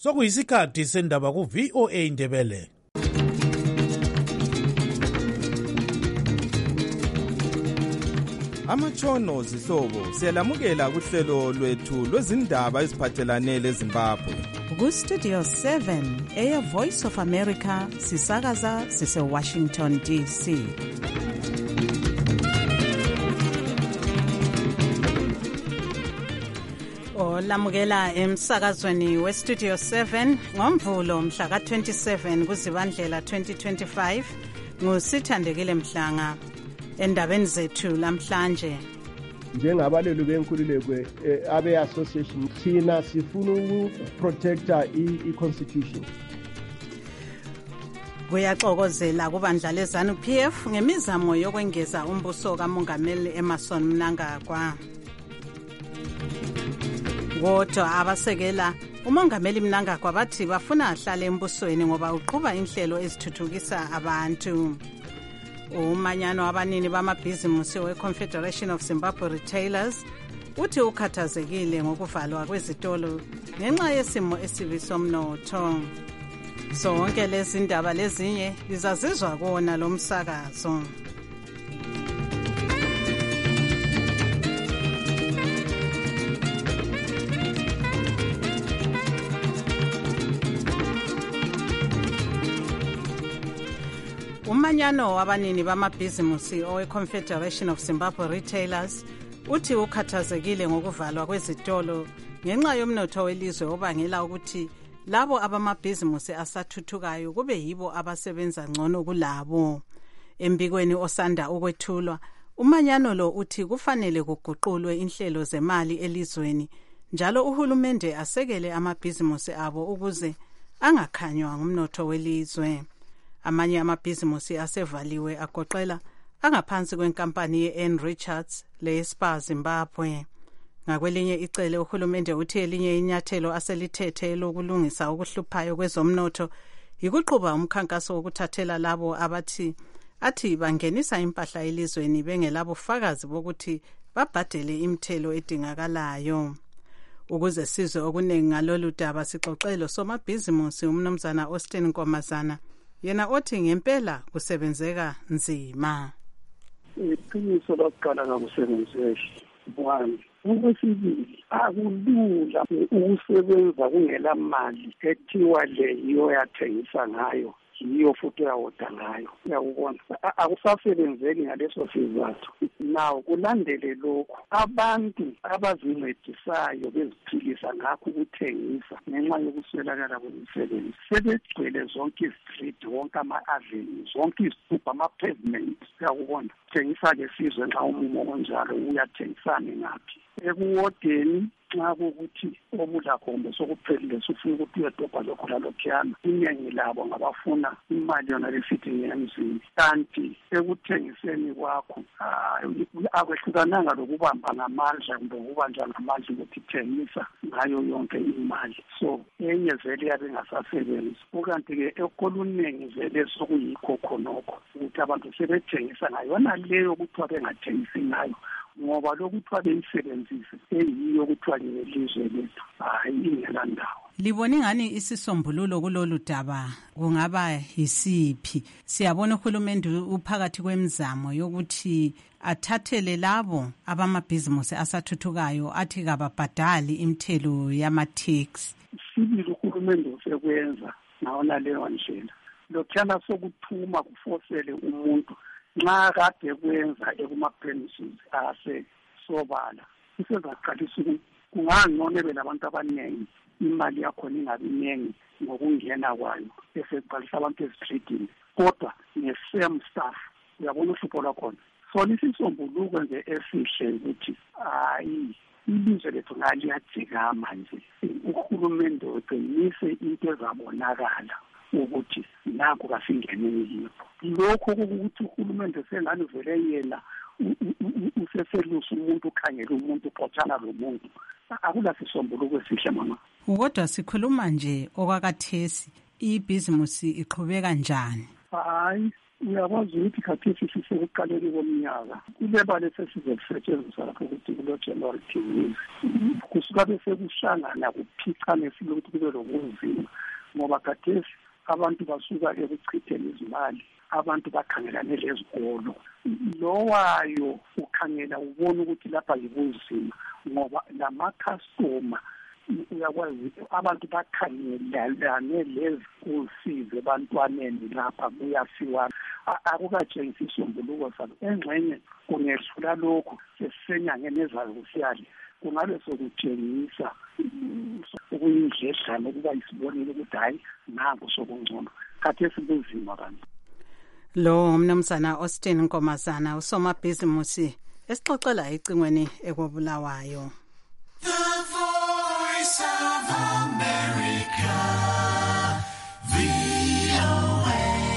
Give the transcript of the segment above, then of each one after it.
Sokuyisikhathi sendaba ku VOA Indebele. Amatshono zihlobo siyalamukela kuhlelo lwethu lwezindaba eziphathelane leZimbabwe. Ku-Studio 7 Air Voice of America sisakaza sise-Washington DC. Olamukela emsakazweni we-Studio 7 ngomvulo mhla ka-27 kuZibandlela 2025 nguSithandekile Mhlanga. Endabeni zethu lamhlanje, njengabalelu benkululeko abe-association thina sifuna ukuprotecta i-constitution. Kuyaxokozela kubandla leZANU-PF ngemizamo yokwengeza umbuso kaMongameli Emmerson Mnangagwa. Kodwa abasekela uMongameli Mnangagwa bathi bafuna ahlale embusweni ngoba uqhuba inhlelo ezithuthukisa abantu. Umanyano abanini bamabhizimusi we-Confederation of Zimbabwe Retailers uthi ukhathazekile ngokuvalwa kwezitolo ngenxa yesimo esibi somnotho. Zonke lezi ndaba lezinye lizazizwa kona lo msakazo. Umanyano wabanini bamabhizimusi owe-Confederation of Zimbabwe Retailers uthi ukhathazekile ngokuvalwa kwezitolo ngenxa yomnotho welizwe obangela ukuthi labo abamabhizimusi asathuthukayo kube yibo abasebenza ngcono kulabo. Embikweni osanda ukwethulwa, umanyano lo uthi kufanele kuguqulwe inhlelo zemali elizweni njalo uhulumende asekele amabhizimusi abo ukuze angakhanywa ngumnotho welizwe. Amanye amabhizimusi asevaliwe agoqela angaphansi kwenkampani ye-N Richards le-Spar Zimbabwe. Ngakwelinye icele uhulumende uthi elinye inyathelo aselithethe lokulungisa ukuhluphayo kwezomnotho yikuqhuba umkhankaso wokuthathela labo athi bangenisa impahla elizweni bengelabufakazi bokuthi babhadele imithelo edingakalayo. Ukuze sizwe okuningi ngalolu daba sixoxelo somabhizimusi umnumzana Austin Nkomazana, yena othi ngempela kusebenzeka nzima. Iqiniso lokuqala ngakusebenzeki. Okwesibili, akulula ukusebenza kungela mali ethiwa le yiyo yathengisa ngayo, yiyo futhi uyawoda ngayo. Uyakubona, akusasebenzeki ngaleso sizathu. Naw kulandele lokhu, abantu abazincedisayo beziphilisa ngakho ukuthengisa ngenxa yokuswelakala kwemisebenzi sebegcwele zonke izitreet, wonke ama-avenues, zonke izitubhu, ama-pavement. Uyakubona, thengisa-ke sizwe nxa umumo onjalo uyathengisane ngaphi. Ekuwodeni nxa kukuthi obudlakhombe sokuphelile sufuna ukuthi uyedobha lokho lalokhuyana, iningi labo ngabafuna imali yona lesithi ngemzini. Kanti ekuthengiseni kwakho akwehlukananga lokubamba ngamandla kumbe ukubanja ngamandla ukuthi thengisa ngayo yonke imali. So enye vele yabe ingasasebenzi. Ukanti-ke ekoluningi vele sokuyikho khonokho ukuthi abantu sebethengisa ngayona leyo kuthiwa bengathengisi ngayo, ngoba lokuthiwa beyisebenzise eyiyo kuthiwa ngelizwe lethu hayi ingela ndawo. Libone ngani isisombululo kulolu daba kungaba yisiphi? Siyabona uhulumende uphakathi kwemizamo yokuthi athathele labo abamabhizimusi asathuthukayo athi kababhadali imithelo yama-tax. Sibili uhulumende usekwenza nawona leyo ndlela. Lokhuyana sokuthuma kufosele umuntu nxa kade kwenza ekuma-premises asesobala usezaqalisa ukuthi kungangcono belabantu abaningi, imali yakhona ingabi ningi ngokungena kwayo eseqalisa abantu ezitreetini, kodwa nge-same staff. Uyabona uhlupho lwakhona. So lisisombuluko nje esihle ukuthi hayi ilizwe lethu ngaliyajikama nje, uhulumende uqinise into ezabonakala ukuthi nakho kasingeneni yiyo. Lokho ukuthi uhulumende sengani vele yena useselusa umuntu, ukhangela umuntu, uxotshana lo muntu, akula sisombuluko esihle mama. Kodwa sikhuluma nje okwakathesi, ibhizimusi iqhubeka njani? Hayi, uyakwazi ukuthi khathesi sisekuqaleni komnyaka kulebale sesizokusetshenziswa lapho ukuthi kulo-January TV kusuka bese kuhlangana kuphicane silokuthi kube lobunzima ngoba khathesi abantu basuka ekuchitheni izimali abantu bakhangelane lezikolo lowayo ukhangela ubona ukuthi lapha yibunzima ngoba lamakhastoma uyakwazi abantu bakhangelane lezi-school fees ebantwaneni lapha kuyasiwa akukatshengisi isombuluko salo engxenye kungehlula lokhu sesisenyangeni ezayo kusiyali kungabe sokutshengisa ukuyindledlana ukuba isibonile ukuthi hayi nangu sokungcono khathesi kunzima kanti lo mnumzana Austin Nkomazana usomabhizimusi esixoxela icingweni ekobulawayo. The Voice of America, VOA.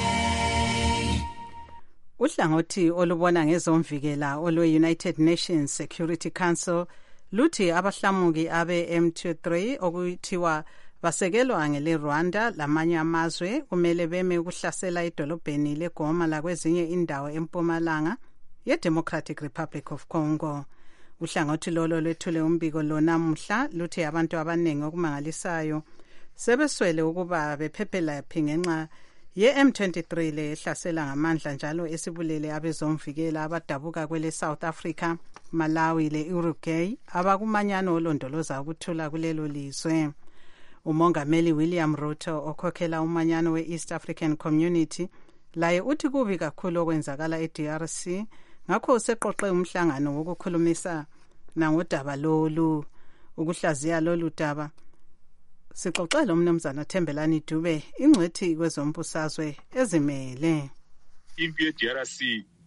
Uhlangothi olubona ngezomvikela olwe-United Nations Security Council luthi abahlamuki abe-M23 okuthiwa basekelwa ngele Rwanda lamanye amazwe kumele beme ukuhlasela idolobheni leGoma lakwezinye indawo empumalanga ye-Democratic Republic of Congo. Uhlangothi lolo lwethule umbiko lo namuhla luthi abantu abaningi okumangalisayo sebeswele ukuba bephephela phi ngenxa ye-M23 lehlasela ngamandla njalo esibulele abezomvikela abadabuka kwele South Africa, Malawi le-Uruguay abakumanyano olondoloza ukuthula kulelo lizwe. Umongameli William Ruto okhokhela umanyano we-East African Community laye uthi kubi kakhulu okwenzakala e-DRC ngakho useqoqe umhlangano wokukhulumisa nangodaba lolu. Ukuhlaziya lolu daba sixoxela umnumzana Thembelani Dube ingcwethi kwezombusazwe ezimele. Impi ye-DRC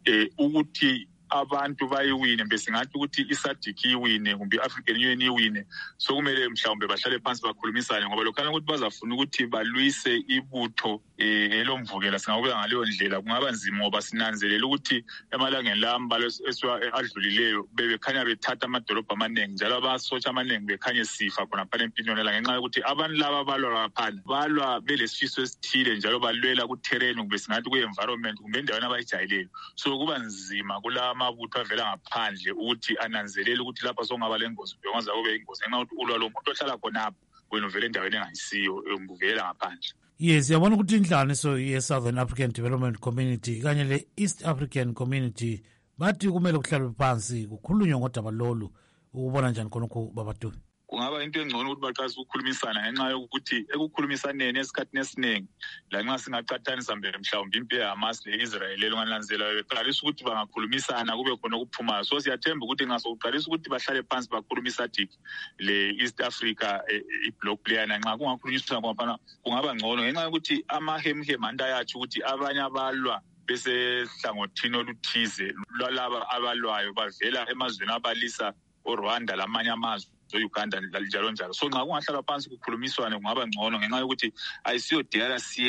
ukuthi abantu bayiwine besingathi ukuthi iSADC iwine kumbe iAfrican Union iwine sokumele mhlawumbe bahlale phansi bakhulumisane ngoba lokhana ukuthi bazafuna ukuthi balwise ibutho elomvukela singakubeka ngaleyo ndlela kungaba nzima ngoba sinanzelela ukuthi emalangeni lambalo adlulileyo bebekhanya bethatha amadolobha amaningi njalo abasotsha amaningi bekhanye sifa khona phana empilweni la ngenxa yokuthi abantu laba balwa phana balwa belesifiso esithile njalo balwela ku terrain kumbe singathi ku environment kumbe endaweni abayijayileyo so kuba nzima kula amabutho avela ngaphandle ukuthi ananzelele ukuthi lapha sokungaba lengozi bekwazi kube ingozi ngenxa yokuthi ulwa lo muntu ohlala khonapho wena uvela endaweni engayisiyo umbukela ngaphandle. Yes, yabona ukuthi inhlanganiso ye-Southern African Development Community kanye le-East African Community bathi kumele kuhlalwe phansi kukhulunywe ngodaba lolu ukubona njani khonokho babadu. Kungaba into engcono ukuthi baqalise ukukhulumisana ngenxa yokuthi ekukhulumisaneni esikhathini esiningi la nxa singaqathanisa mhlawumbe impi yeHamas le-Israel elongananzela beqalisa ukuthi bangakhulumisana kube khona okuphumayo so siyathemba ukuthi nxa sokuqalisa ukuthi bahlale phansi bakhulumisa le-East Africa i-block playana nxa kungakhulunyisana ngoba kungaba ngcono ngenxa yokuthi amahemhem antayathi ukuthi abanye abalwa bese hlangothini oluthize lwalaba abalwayo bavela emazweni abalisa oRwanda lamanye amazwe Uganda njalo njalo so nxa kungahlala phansi kukhulumiswane kungaba ngcono ngenxa yokuthi ayisiyo DRC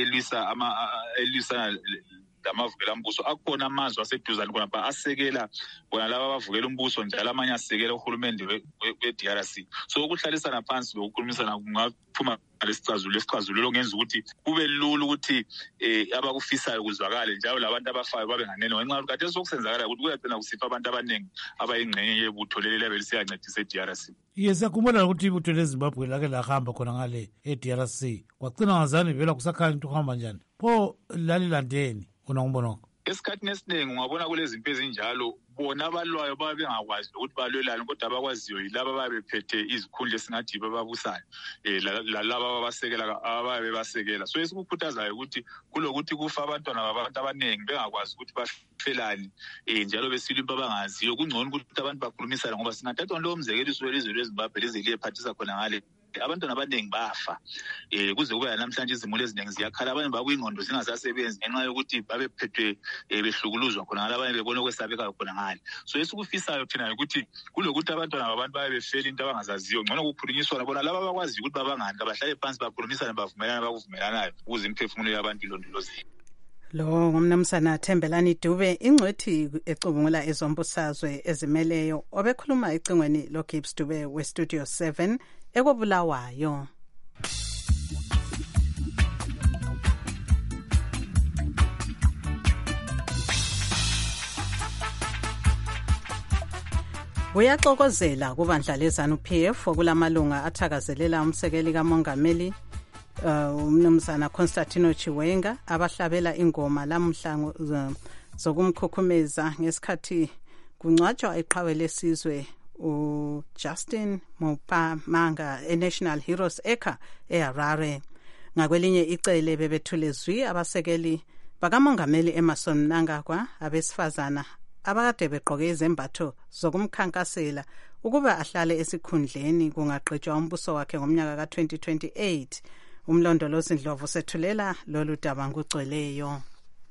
elwisana lamavukela umbuso akhona amazwe aseduzane khona asekela bona laba abavukela umbuso njalo amanye asekela uhulumende we-DRC so ukuhlalisana phansi lokukhulumisana kungaphuma lesicazululo ngenza ukuthi kube lula ukuthi abakufisayo kuzwakale njalo labantu abafayo babe nganene ngenxa yokuthi kade sokusenzakala ukuthi kuyagcina kusifa abantu abaningi abayingxenye yebutho leli labe lisiyancedisa e-DRC. Yes, yakhumbula ukuthi ibutho leZimbabwe lake lahamba khona ngale e-DRC kwagcina ngazani vela kusakhanya into kuhamba njani pho lalilandeni khona ngibonoko esikhathini esiningi ungabona kulezi zinto ezinjalo bona abalwayo babe bengakwazi ukuthi balwelane kodwa abakwaziyo yilaba babe bephethe izikhundla esingathi bababusayo lalaba ababasekela ababe basekela so esikukhuthazayo ukuthi kulokuthi kufa abantwana babantu abaningi bengakwazi ukuthi bafelani njalo besilwa into abangaziyo kungcono ukuthi abantu bakhulumisane ngoba singathatha lo umzekeliso welizwe leZimbabwe leziliyephathisa khona ngale abantwana abaningi bafa kuze kube namhlanje izimuli eziningi ziyakhala abanye bakuyingqondo zingasasebenzi ngenxa yokuthi babephethwe behlukuluzwa khona ngala abanye bebona okwesabekayo khona ngale so esikufisayo thina ukuthi kulokuthi abantwana babantu babe befela into abangazaziyo ngcono kukhulunyiswana bona laba abakwazi ukuthi babangani bahlale phansi bakhulumisane bavumelana bakuvumelanayo ukuze imphefumulo yabantu ilondolozeke. Lo ngumnumzana Thembelani Dube ingcwethi ecubungula ezombusazwe ezimeleyo obekhuluma ecingweni lo Gibbs Dube we Studio 7 ekobulawayo. Uyaxokozela kubandla leZANU-PF okulamalunga athakazelela umsekeli kamongameli umnumzana Constantino Chiwenga abahlabela ingoma lamhla zokumkhukhumeza ngesikhathi kungcwatshwa iqhawe lesizwe uJustin Mupamanga eNational Heroes Acre eHarare. Ngakwelinye icele bebethulezwi abasekeli bakamongameli Emmerson Mnangagwa abesifazana abakade begqoke izembatho zokumkhankasela ukuba ahlale esikhundleni kungaqedwa umbuso wakhe ngomnyaka ka2028. Umlondolozi Ndlovu sethulela lolu daba ngugcweleyo.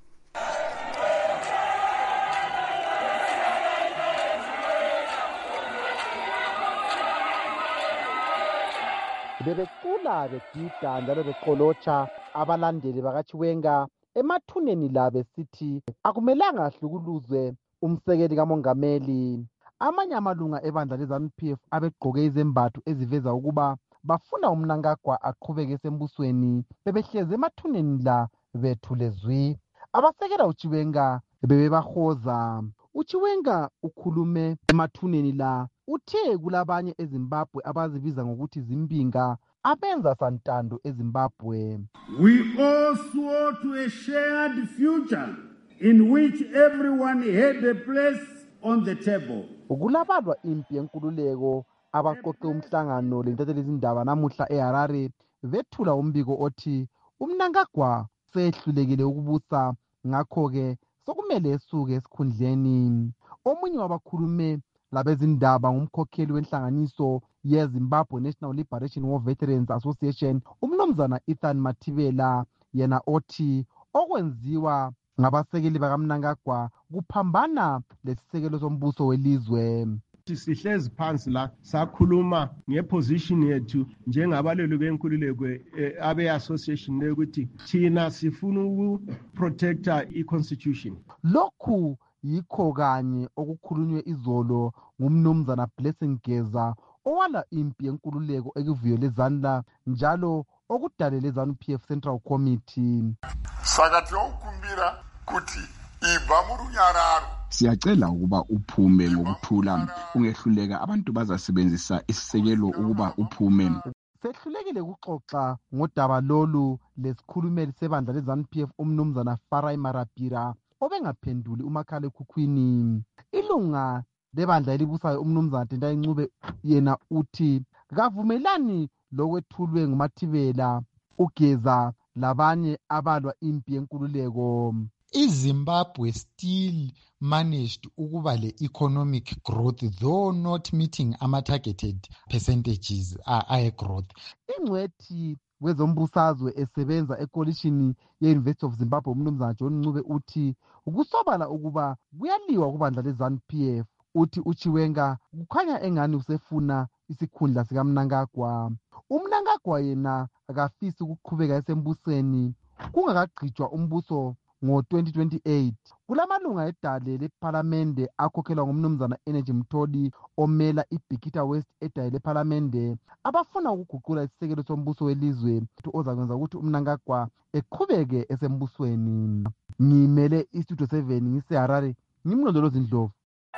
Bebecula begida njalo beqolotsha abalandeli bakaChiwenga emathuneni la besithi akumelanga ahlukuluzwe umsekeli kamongameli. Amanye amalunga ebandla leZANU-PF abegqoke izembatho eziveza ukuba bafuna uMnangagwa aqhubeke esembusweni bebehleze emathuneni la bethulezwi. Abasekela uChiwenga bebebahoza. uChiwenga ukhulume emathuneni la uthe kulabanye eZimbabwe abazibiza ngokuthi zimbinga abenza santando eZimbabwe. We all swore to a shared future in which everyone had a place on the table. Ukulabalwa impi yenkululeko abaqoqe umhlangano lentatheli izindaba namuhla eHarare bethula umbiko othi uMnangagwa sehlulekile ukubusa ngakho ke sokumele esuke esikhundleni. Omunye wabakhulume labezindaba ngumkhokheli wenhlanganiso yeZimbabwe National Liberation War Veterans Association umnumzana Ethan Mathibela yena othi okwenziwa ngabasekeli bakaMnangagwa kuphambana lesisekelo sombuso welizwe. Sihlezi phansi la sakhuluma ngeposition yethu njengabalelu benkululeko abe-association ukuthi thina sifuna ukuprotecta i-constitution. Lokhu yikho kanye okukhulunywe izolo ngumnumzana Blessing Geza owala impi yenkululeko ekuvuyele ZANU njalo okudalele ZANU-PF Central Committee. Sakathi ukumbira kuti ibva murunyararo. Siyacela ukuba uphume ngokuthula ungehluleka abantu bazasebenzisa isisekelo ukuba uphume. Sehlulekile ukuxoxa ngodaba lolu lesikhulumeli sebandla leZANU-PF umnumzana Farai Marapira obengaphenduli umakhala ekhukhwini. Ilunga lebandla elibusayo umnumzana Tendai Ncube yena uthi kavumelani lokwethulwe nguMathibela ugeza labanye abalwa impi yenkululeko. iZimbabwe still managed ukuba le-economic growth though not meeting ama-targeted percentages growth. Ingcwethi wezombusazwe esebenza ekolishini ye-University of Zimbabwe umnumzana John Ncube uthi ukusobala ukuba kuyaliwa kubandla leZANU-PF. Uthi uChiwenga kukhanya engani usefuna isikhundla sikaMnangagwa. uMnangagwa yena akafisi ukuqhubeka esembusweni kungakagqitshwa umbuso ngo-2028. Kulamalunga edale lephalamende akhokhelwa ngumnumzana Energy Mtholi omela iBikita West edale lephalamende abafuna ukuguqula isisekelo sombuso welizwe ozakwenza ukuthi uMnangagwa eqhubeke esembusweni. Ngimele iStudio 7 ngiseHarare ngimlondolozi Ndlovu.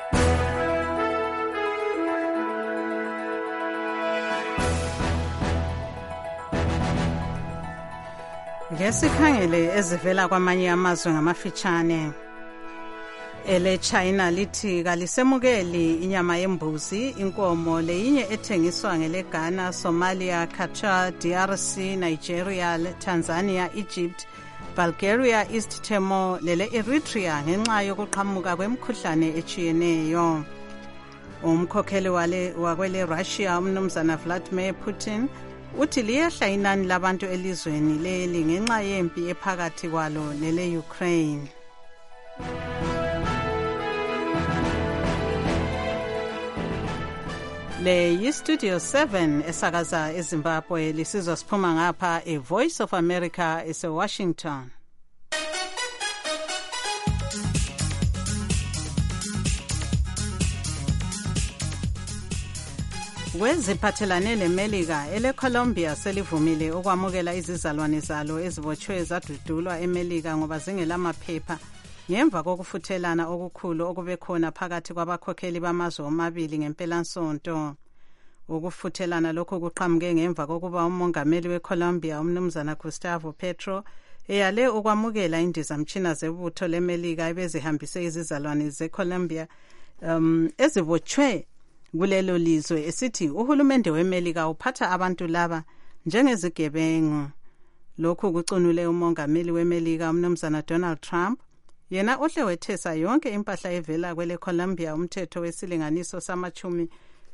Ngesikhangele ezivela kwamanye amazwe ngamafitshane. Ele China lithi kalisemukeli inyama yembuzi, inkomo leyinye ethengiswa ngele Ghana, Somalia, Qatar, DRC, Nigeria, Tanzania, Egypt, Bulgaria, East Timor lele Eritrea ngenxa yokuqhamuka kwemikhuhlane echiyeneyo. Umkhokheli wakwele Russia umnumzana Vladimir Putin uthi liyehla inani labantu elizweni leli ngenxa yempi ephakathi kwalo nele Ukraine. Le yiStudio 7 esakaza eZimbabwe lisizwa siphuma ngapha eVoice of America eseWashington. Weziphathelane leMelika eleColombia selivumile ukwamukela izizalwane zalo ezibotshwe zadudulwa eMelika ngoba zingelamaphepha ngemva kokufuthelana okukhulu okube khona phakathi kwabakhokheli bamazwe omabili ngempelasonto. Ukufuthelana lokho kuqhamuke ngemva kokuba umongameli weColombia umnumzana Gustavo Petro eyale ukwamukela indizamtshina zebutho leMelika ebezihambise izizalwane zeColombia ezibotshwe kulelo lizwe esithi uhulumende weMelika uphatha abantu laba njengezigebengu. Lokhu kucunule umongameli weMelika umnumzana Donald Trump, yena ohle wethesa yonke impahla evela kwele Colombia umthetho wesilinganiso samachumi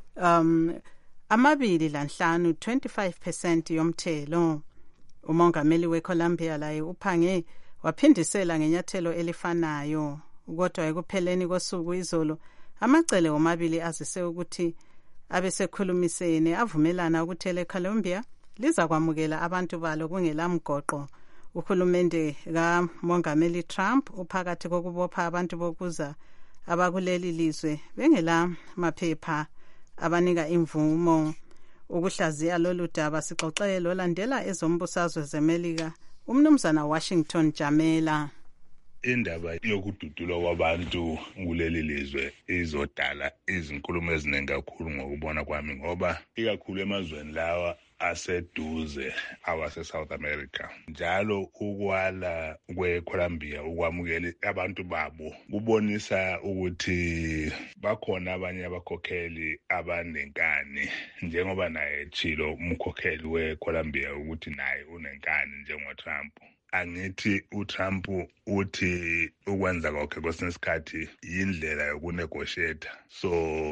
25% yomthelo. Umongameli weColombia laye uphange waphindisela ngenyathelo elifanayo, kodwa ekupheleni kosuku izolo amacele omabili azise ukuthi abesekhulumisene avumelana ukuthi leColombia liza kwamukela abantu balo kungelamgoqo. Uhulumende kamongameli Trump uphakathi kokubopha abantu bokuza abakuleli lizwe bengela maphepha abanika imvumo. Ukuhlaziya lolu daba sixoxelo landela ezombusazwe zeMelika umnumzana Washington Jamela. Indaba yokududulwa kwabantu kuleli lizwe izodala izinkulumo eziningi kakhulu ngokubona kwami, ngoba ikakhulu emazweni lawa aseduze awase-South America njalo ukwala kweColombia ukwamukela abantu babo kubonisa ukuthi bakhona abanye abakhokheli abanenkani, njengoba naye echilo umkhokheli weColombia ukuthi naye unenkani njengoTrump. Angithi uTrump uthi ukwenza kwakhe kwesinye isikhathi yindlela yokunegotiate, so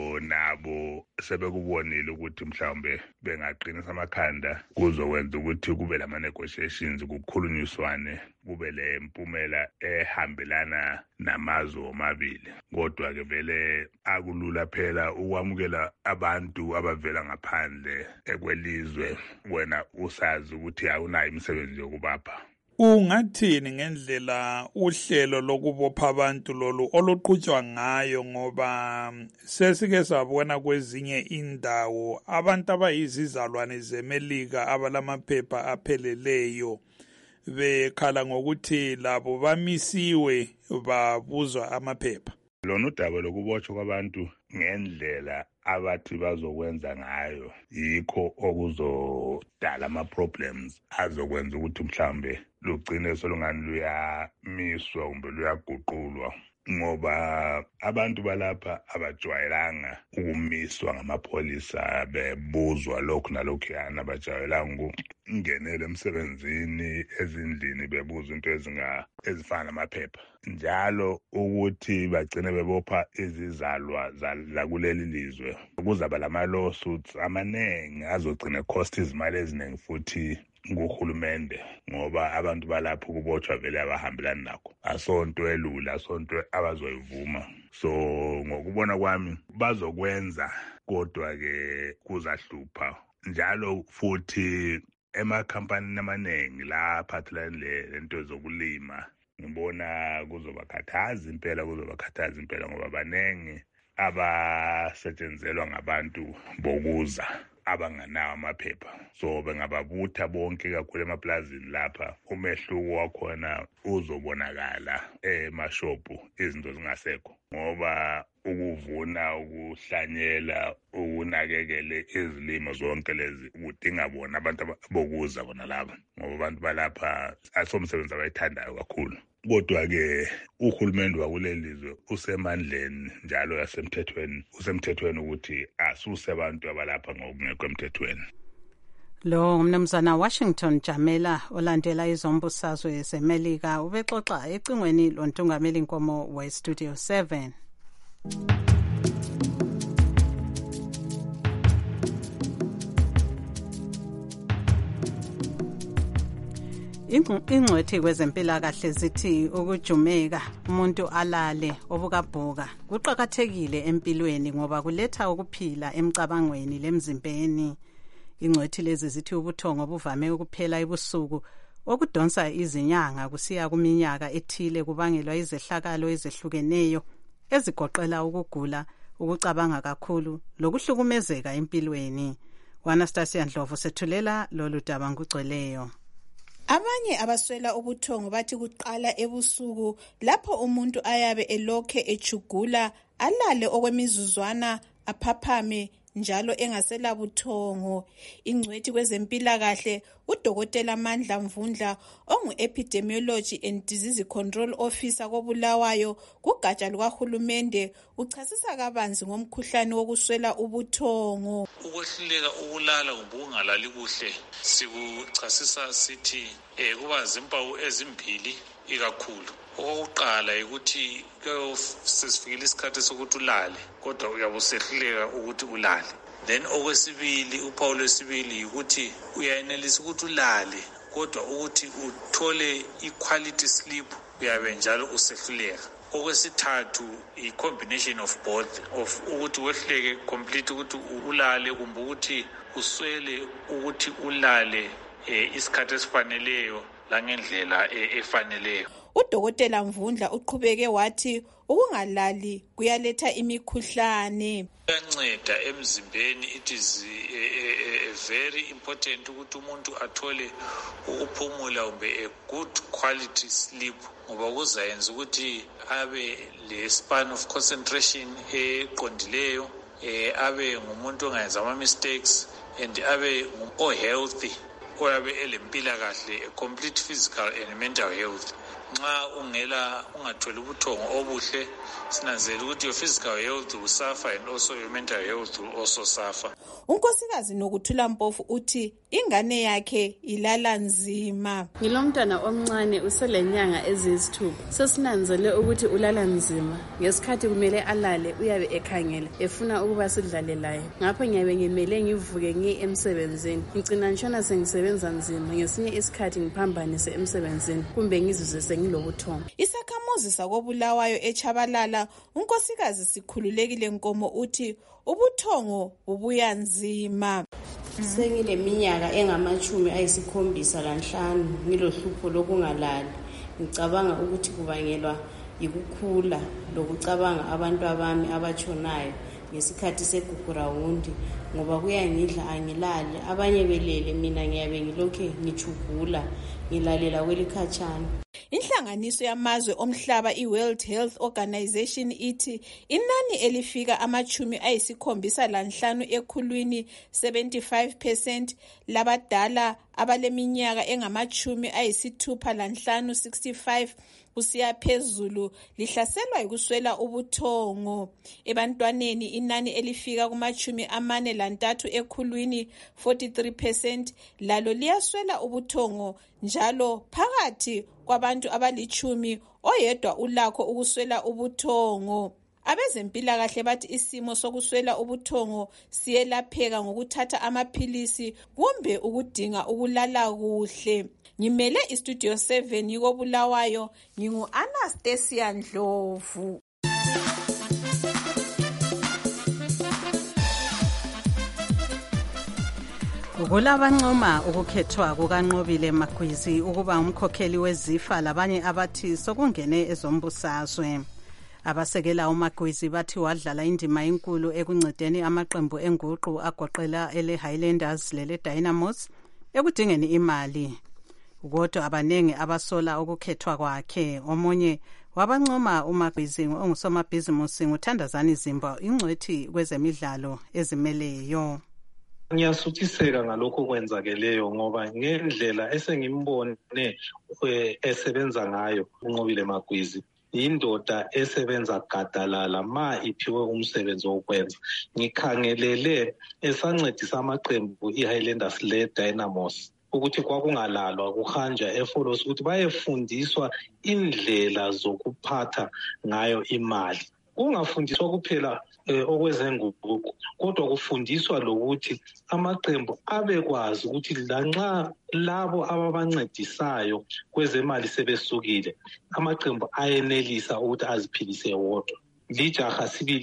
nabo sebekubonile ukuthi mhlawumbe bengaqinisa amakhanda kuzokwenza ukuthi kube lama-negotiations, kukhulunyiswane, kube le mpumela ehambelana namazwe omabili. Kodwa-ke vele akulula phela ukwamukela abantu abavela ngaphandle ekwelizwe wena usazi ukuthi awunayo imisebenzi yokubapha. Ungathini ngendlela uhlelo lokubopha abantu lolu oluqhutshwa ngayo, ngoba sesike sabona kwezinye indawo abantu abayizizalwane zeMelika abalamaphepha apheleleyo bekhala ngokuthi labo bamisiwe babuzwa amaphepha. Lona udaba lokubotshwa kwabantu ngendlela abathi bazokwenza ngayo yikho okuzodala ama-problems azokwenza ukuthi mhlambe lugcine solungani luyamiswa kumbe luyaguqulwa, ngoba abantu balapha abajwayelanga ukumiswa ngamapholisa bebuzwa lokhu nalokhuyana, abajwayelanga ukungenela emsebenzini ezindlini bebuzwa into ezifana namaphepha, njalo ukuthi bagcine bebopha izizalwa zakuleli lizwe. Kuzaba lama-lawsuits amaningi azogcina cost izimali eziningi futhi kuhulumende, ngoba abantu balapho kubotshwa vele abahambelani nakho. Asonto elula, asonto abazoyivuma. So ngokubona kwami bazokwenza, kodwa-ke kuzahlupha. Njalo futhi emakhampanini amaningi la aphathelane lento zokulima, ngibona kuzobakhathaza impela, ngoba baningi abasetshenzelwa ngabantu bokuza abanganawo amaphepha. So bengababutha bonke kakhulu emaplazini lapha, umehluko wakhona uzobonakala emashophu izinto zingasekho, ngoba ukuvuna, ukuhlanyela, ukunakekele izilimo zonke lezi kudinga bona abantu bokuza bona laba, ngoba abantu balapha asomsebenzi abayithandayo kakhulu. Kodwa-ke uhulumende wakuleli lizwe usemandleni njalo usemthethweni ukuthi asuse abantu abalapha ngokungekho emthethweni. Lo umnumzana Washington Jamela olandela izombusazwe zeMelika ubexoxa ecingweni lontungameli Nkomo we-Studio 7. Ingcwethi kwezempilakahle zithi ukujumeka umuntu alale obukabhuka kuqakathekile empilweni ngoba kuletha ukuphila emcabangweni lemzimbeni. Ingcwethi lezi zithi ubuthongo buvame ukuphela ebusuku okudonsa izinyanga kusiya kuminyaka ethile kubangelwa izehlakalo ezehlukeneyo ezigoqela ukugula, ukucabanga kakhulu lokuhlukumezeka empilweni. Anastasia Ndlovu sethulela lolu daba ngugcweleyo. Abanye abaswela ubuthongo bathi kuqala ebusuku lapho umuntu ayabe elokhe echugula alale okwemizuzwana aphaphame njalo engasela buthongo. Ingcwethi kwezempilakahle uDokotela Mandla Mvundla ongu-Epidemiology and Disease Control Officer koBulawayo kugatsha lukahulumende uchasisa kabanzi ngomkhuhlane wokuswela ubuthongo. Ukwehluleka ukulala kumbe ukungalali kuhle sikuchasisa sithi kuba zimpawu ezimbili ikakhulu. Okokuqala ukuthi sesifikile isikhathi sokuthi ulale kodwa uyabe usehluleka ukuthi ulale. Then okwesibili, uphawu lwesibili ukuthi uyayenelisa ukuthi ulale kodwa ukuthi uthole i-quality sleep uyabe njalo usehluleka. Okwesithathu i-combination of both of ukuthi wehluleke complete ukuthi ulale kumbe ukuthi uswele ukuthi ulale isikhathi esifaneleyo langendlela efaneleyo. UDokotela Mvundla uqhubeke wathi ukungalali kuyaletha imikhuhlane. Kuyanceda emzimbeni. It is very important ukuthi umuntu athole ukuphumula kumbe a good quality sleep ngoba kuzayenza ukuthi abe le span of concentration eqondileyo, abe ngumuntu ongayenza ama mistakes and abe healthy, oyabe elempilakahle, a complete physical and mental health. Nxa ungatholi ubuthongo obuhle sinanzela ukuthi your physical health will suffer and also your mental health will also suffer. Unkosikazi Nokuthula Mpofu uthi ingane yakhe ilala nzima. Ngilomntwana omncane uselenyanga eziyisithupha. Sesinanzele ukuthi ulala nzima. Ngesikhathi kumele alale uyabe ekhangele efuna ukuba sidlale laye. Ngapho ngiyabe ngimele ngivuke ngiye emsebenzini. Ngicina nshona sengisebenza nzima, ngesinye isikhathi ngiphambanise emsebenzini kumbe ngizizwe sengilobuthongo. Isakhamuzi sakoBulawayo eChabalala unkosikazi Sikhululekile Nkomo uthi ubuthongo bubuya nzima. Sengileminyaka engama-75 ngilohlupho lokungalali. Ngicabanga ukuthi kubangelwa yikukhula lokucabanga abantu abami abatshonayo ngesikhathi segugurawundi ngoba kuyangidla angilali. Abanye belele mina ngiyabe ngilokhe ngijugula ngilalela kwelikhatshana. Inhlanganiso yamazwe omhlaba i-World Health Organization ithi inani elifika 75 ekhulwini 75% labadala abaleminyaka engama-65 65 kusiya phezulu lihlaselwa yikuswela ubuthongo. Ebantwaneni inani elifika kuma-43 ekhulwini 43% lalo liyaswela ubuthongo njalo phakathi kwabantu abali10 oyedwa ulakho ukuswela ubuthongo. Abezempilakahle bathi isimo sokuswela ubuthongo siyelapheka ngokuthatha amaphilisi kumbe ukudinga ukulala kuhle. Ngimele istudio 7 yikoBulawayo, ngingu-Anastasia Ndlovu. Kulabancoma ukukhethwa kukaNqobile Magwizi ukuba umkhokheli wezifa labanye abathi sokungene ezombusazwe. Abasekela uMagwizi bathi wadlala indima enkulu ekuncedeni amaqembu enguqu agoqela ele Highlanders lele Dynamos ekudingeni imali. Kodwa abanengi abasola ukukhethwa kwakhe. Omunye wabancoma uMagwizi ongusomabhizimusi nguThandazani Zimba, ingcwethi kwezemidlalo ezimeleyo. Ngiyasuthiseka ngalokho kwenzakeleyo ngoba ngendlela esengimbone esebenza ngayo uNqobile Magwizi indoda esebenza gadalala ma iphiwe umsebenzi wokwenza. Ngikhangelele esancedisa amaqembu iHighlanders le Dynamos ukuthi kwakungalalwa kuhanja efolos ukuthi bayefundiswa indlela zokuphatha ngayo imali. Kungafundiswa kuphela okwezenguquko kodwa kufundiswa lokuthi amaqembu abekwazi ukuthi lanxa labo ababancedisayo kwezemali sebesukile amaqembu ayenelisa ukuthi aziphilise wodwa. Lijaha sibili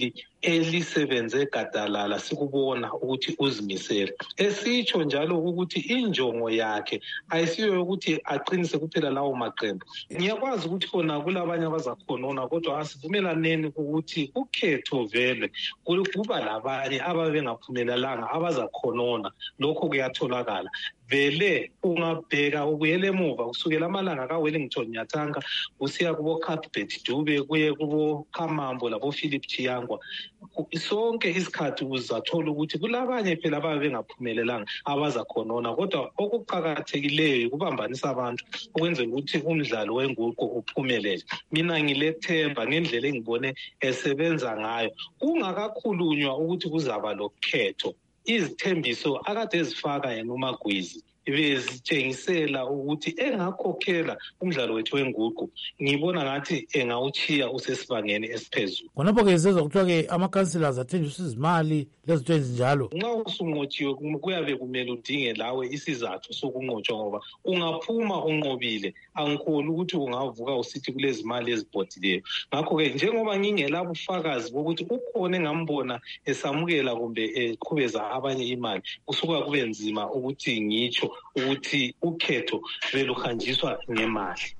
elisebenze gadalala sikubona ukuthi uzimisele. Esitsho njalo ukuthi injongo yakhe ayisiyo ukuthi aqinise kuphela lawo maqembu. Ngiyakwazi ukuthi khona kulabanye abazakhonona kodwa asivumelaneni ukuthi ukhetho vele kuba labanye ababengaphumelelanga abazakhonona. Lokho kuyatholakala. Vele ungabheka ubuyele emuva kusukela amalanga kaWellington Nyathanga usiya kubo Cuthbert Dube kuye kubo Khamambo labo Philip Chiyangwa. Sonke isikhathi uzathola ukuthi kulabanye phela ababengaphumelelanga abazakhonona kodwa okuqhakathekileyo kubambanisa abantu ukwenzela ukuthi umdlalo wenguqu uphumelele. Mina ngilethemba ngendlela engibone esebenza ngayo kungakakhulunywa ukuthi kuzaba lokhetho. Izithembiso akade ezifaka yena uMagwizi bezitshengisela ukuthi engakhokhela umdlalo wethu wenguqu. Ngibona ngathi engawuchiya usesibangeni esiphezulu. Khonapho-ke sezwa kuthiwa-ke ama-councillors athenjiswa izimali lezinto ezinjalo. Nxa usunqotshiwe kuyabe kumele udinge lawe isizathu sokunqotshwa ngoba ungaphuma unqobile angikholi ukuthi ungavuka usithi kulezimali ezibhodileyo. Ngakho-ke njengoba ngingela bufakazi bokuthi ukhona engambona esamukela kumbe eqhubeza abanye imali kusuka kube nzima ukuthi ngitsho ukuthi ukhetho beluhanjiswa ngemali.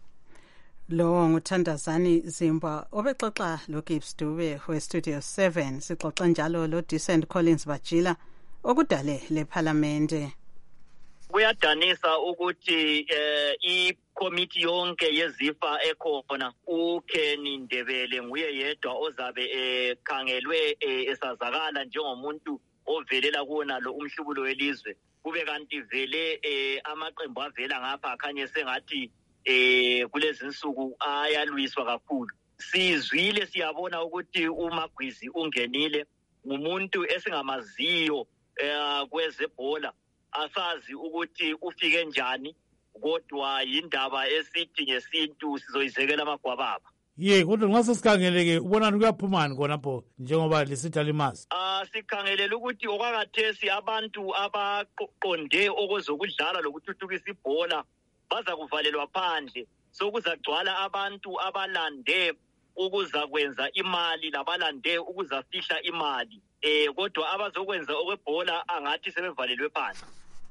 Lo nguthandazani Zimbwa obexoxa lo Gibbs Dube we-Studio 7. Sixoxa njalo lo Decent Collins Bajila okudale leParlamente. Kuyadanisa ukuthi ikomiti yonke yezifa ekhona uKenny Ndebele nguye yedwa ozabe ekhangelwe esazakala njengomuntu ovelela kuona lo umhlubulo welizwe. Kube kanti vele amaqembu avela ngapha akhanye sengathi kulezi insuku ayalwiswa kakhulu. Sizwile siyabona ukuthi uMagwizi ungenile ngumuntu esingamaziyo kwezebhola asazi ukuthi ufike njani kodwa indaba esithi ngesintu sizoyizekela amagwababa. Kodwa nxa sesikhangeleke ubonani kuyaphumani khonapho njengoba lisitha limazi. Sikhangelela ukuthi okwakathesi abantu abaqonde okozokudlala lokuthuthukisa ibhola baza kuvalelwa phandle. Sokuzagcwala abantu abalande ukuzakwenza imali labalande ukuzafihla imali. Kodwa abazokwenza okwebhola angathi sebevalelwe phandle.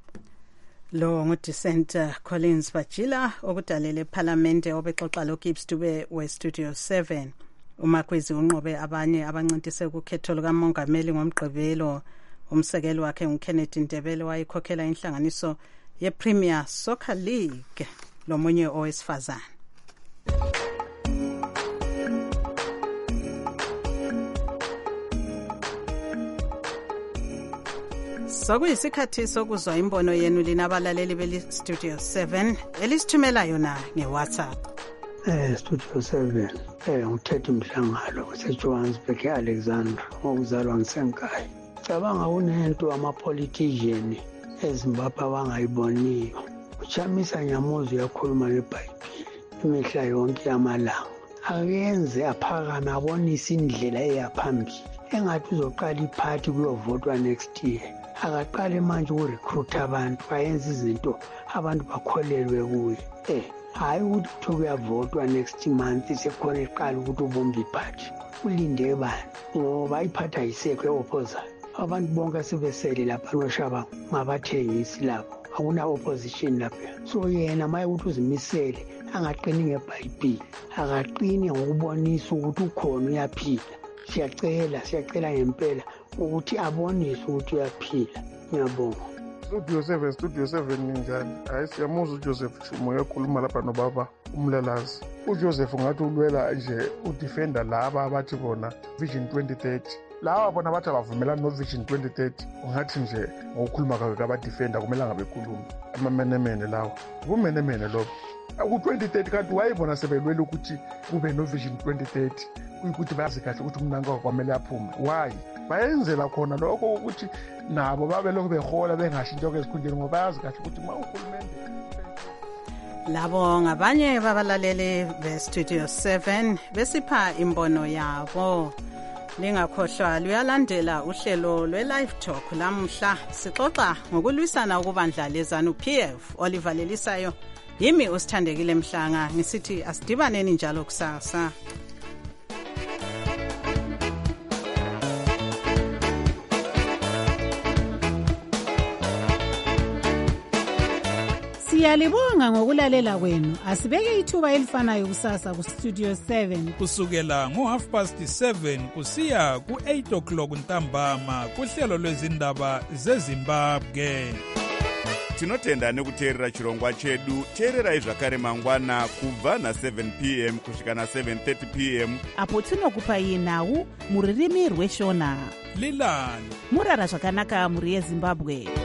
Lo nguDecent Collins Bajila okudalele eParlamente obexoxa lo Gibbs Dube we-Studio 7. uMagwizi unqobe abanye abancintise ukukhetho lukamongameli ngomgqibelo. Umsekeli wakhe nguKennedy Ndebele wayekhokhela inhlanganiso yePremier Soccer League lomunye owesifazane. Sokuyisikhathi sokuzwa imbono yenu lina abalaleli beStudio 7 elisithumela yona ngeWhatsApp. Studio 7 nguthethe umhlangano waseJohannesburg eAlexandra ngokuzalwa ngisenkayi. Cabanga kunento amapolitician eZimbabwe abangayiboniyo. Uchamisa Nyamuzi uyakhuluma ngeBhayibheli imihla yonke yamalanga. Akenze aphakame abonise indlela eyaphambili. Engathi uzoqala iphathi kuyovotwa next year. Akaqale manje ukurecruit abantu ayenze izinto abantu bakholelwe kuye. Hayi ukuthi kuyavotwa next month sekhona iqala ukuthi ubombe iphathi. Ulinde bani ngoba iphathi ayisekho eopposayo. Abantu bonke sebesele lapha noshaba ngabathengisi lapho. Akuna opposition lapha. So yena maye ukuthi uzimisele angaqini ngeBhayibheli. Akaqini ngokubonisa ukuthi ukhona uyaphila. Siyacela ngempela ukuthi abonise ukuthi uyaphila. Ngiyabonga. Studio 7 ninjani? Hayi siyamuzwa uJoseph Chumo ekhuluma lapha nobaba uMlalazi. uJoseph ngathi ulwela nje udefender laba abathi bona Vision 2030. Laba bona bathi abavumelana noVision 2030. Ungathi nje ngokukhuluma kabadefender kumele ngabekhuluma amamenemene lawo. Kumenemene lo. Ku-2030 kanti wayibona sebelwela ukuthi kube noVision 2030 kuyikuthi bazi kahle ukuthi umnanka kwamele aphume. Why? Bayenzela khona lokho ukuthi nabo babe lokho behola bengashi into ezikhundleni ngoba bayazi kahle ukuthi uma uhulumende. Labo ngabanye babalaleli beStudio 7 besipha imbono yabo. Lingakhohlwa luyalandela uhlelo lwe-Live Talk lamhla sixoxa ngokulwisana ukubandla leZANU-PF olivalelisayo. Yimi usithandekile Mhlanga ngisithi asidibaneni njalo kusasa. Siyalibonga ngokulalela kwenu. Asibeke ithuba elifanayo kusasa ku Studio 7 kusukela ngo7:30 kusiya ku8 o'clock ntambama kuhlelo lwezindaba zeZimbabwe. Tinotenda nekuteerera chirongwa chedu. Teererai zvakare mangwana kubva na7 p.m. kusvika na7:30 p.m. apo tinokupai nhau muririmi rweshona. Lilani murara zvakanaka muri yeZimbabwe.